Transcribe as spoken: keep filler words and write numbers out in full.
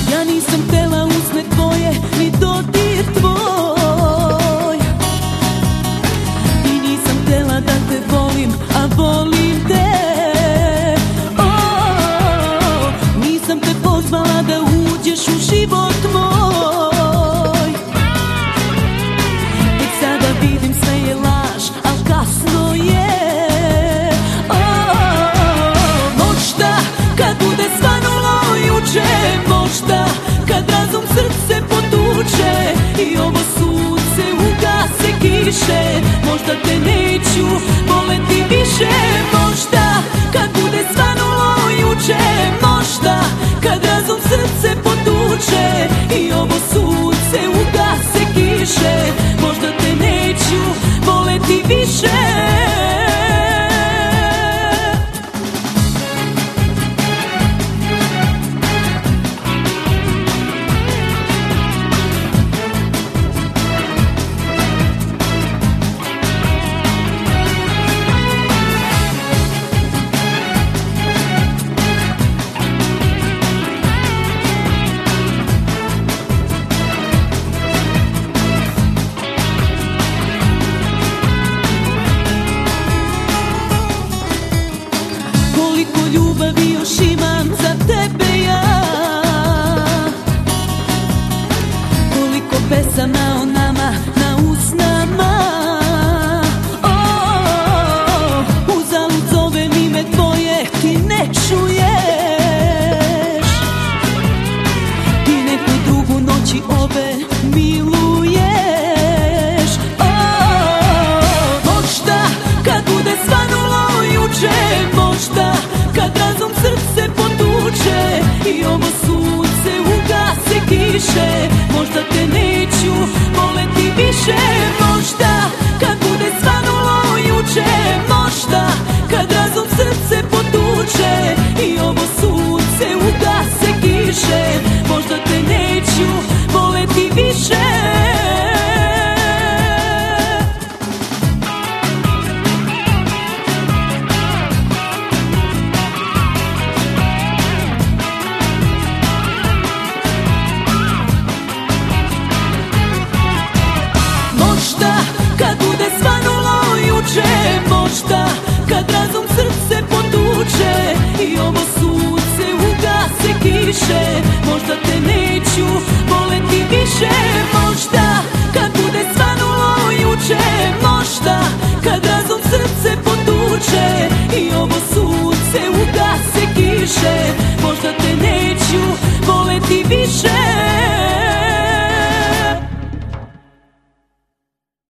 Ja nisam htela usne tvoje, ni dodir tvoj, i nisam htela da te volim, a volim te. Oh, nisam te pozvala da uđeš u život moj. Tek sada vidim sve je laž, al kasno je. Možda kad razum srce potuče i ovo sunce ugase kiše, možda te neću voleti više. Možda kad bude svanulo juče, možda kad razum srce potuče i ovo sunce ugase kiše, možda te neću voleti više. Koliko ljubavi još imam za tebe ja, koliko pesama o nama na usnama. Oh, uzalud zovem ime tvoje, ti ne čuješ. Ti neku drugu noći ove miluješ. Oh, možda kad bude svanulo juče, možda kad razum srce potuče i ovo sunce ugase kiše, možda te neću voleti više. Možda